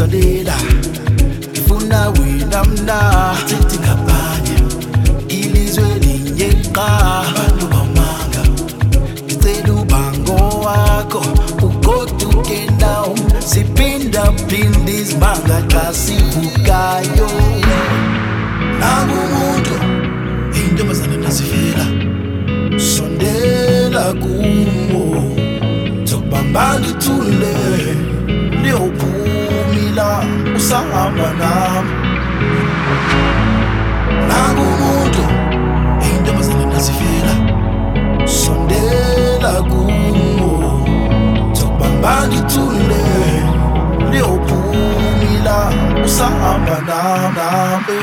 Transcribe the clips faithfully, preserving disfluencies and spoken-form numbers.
sondela ngifuna wena mna thithi ngaphandle ilizwe linyeqa abantu bamanga ngicela ubango wakho ugoduke nawo siphinda phinda izimanga xa sivukayo nangumuntu intombazana nasifela sondela kumo zokubambana ithule liyophumila usahamba nami nangumuntu intombazana nasifela sondela kumo zokubambana ithule liyophumila usahamba nami.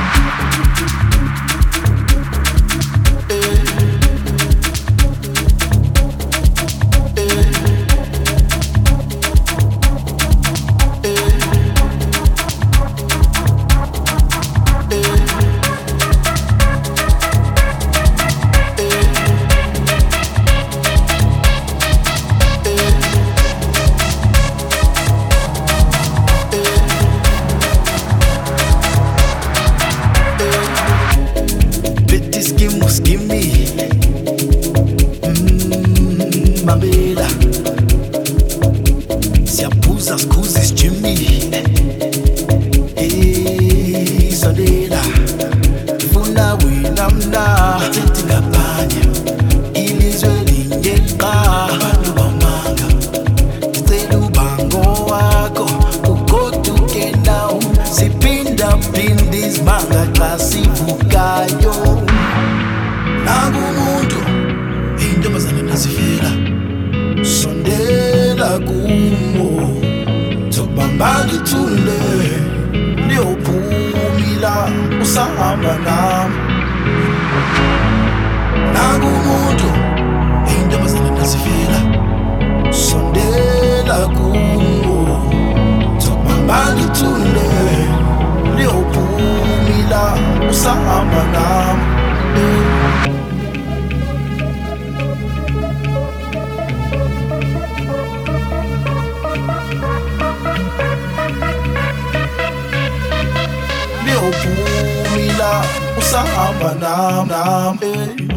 Gimme, mm, Mamela, siyabuza skuzis Jimmy, eh, sondela, ngifuna wena mna thithi ngaphandle ilizwe linyeqa abantu bamanga ngicela ubango wakho ugoduke nawo siphinda phinda izimanga xa sivukayo nangumuntu intombazana nasifela sondela kumo zokubambana ithule liyophumila usahamba nami nangumuntu intombazana nasifela sondela kumo zokubambana ithule liyophumila usahamba nami. Liyophumila usahamba nami.